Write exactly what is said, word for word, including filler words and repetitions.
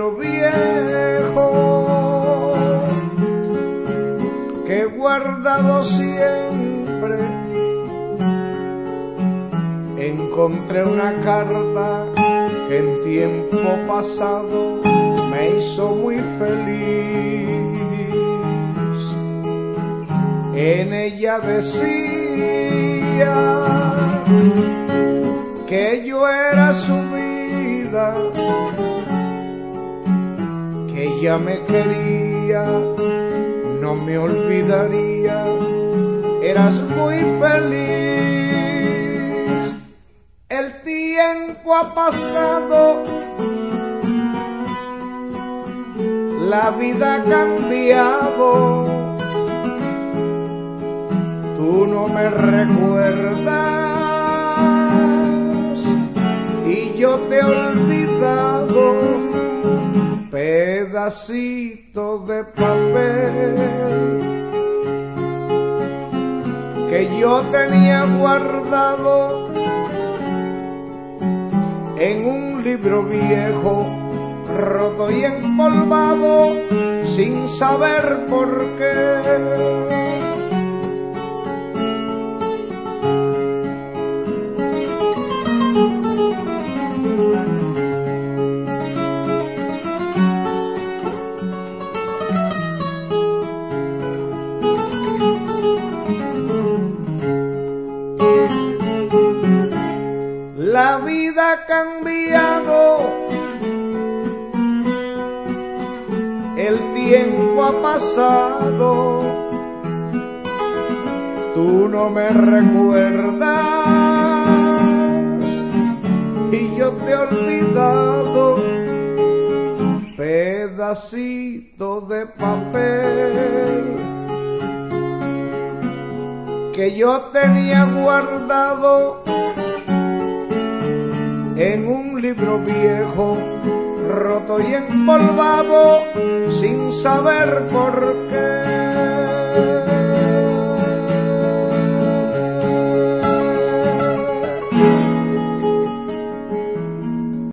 libro viejo que he guardado siempre, encontré una carta que en tiempo pasado me hizo muy feliz. En ella decía que yo era su vida, que ella me quería, no me olvidaría, eras muy feliz. El tiempo ha pasado, la vida ha cambiado, tú no me recuerdas y yo te he olvidado, pedacito de papel que yo tenía guardado en un libro viejo, roto y empolvado, sin saber por qué. La vida ha cambiado, el tiempo ha pasado, tú no me recuerdas y yo te he olvidado, pedacito de papel que yo tenía guardado en un libro viejo, roto y empolvado, sin saber por qué.